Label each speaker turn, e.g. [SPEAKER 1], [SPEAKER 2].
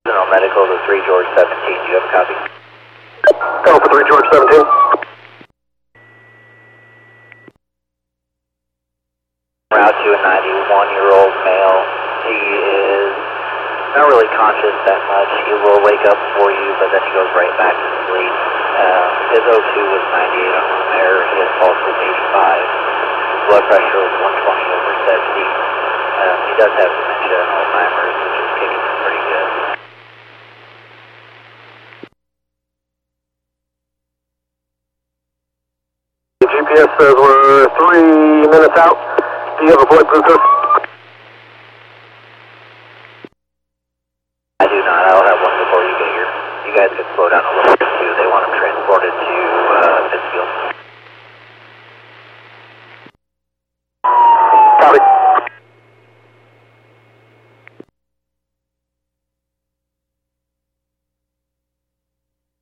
[SPEAKER 1] General Medical to 3 George 17. Do you have a copy?
[SPEAKER 2] Call for 3 George 17.
[SPEAKER 1] Route to a 91-year-old male. He is not really conscious that much. He will wake up for you, but then he goes right back to sleep. His O2 was 98 on room air. His pulse was 85. His blood pressure was 120/70. He does have dementia and Alzheimer's, which is kicking in pretty good.
[SPEAKER 2] The GPS says we're 3 minutes out. Do you have a blood glucose?
[SPEAKER 1] I do not. I'll have one before you get here. You guys can slow down a little bit too. They want him transported to Pittsfield.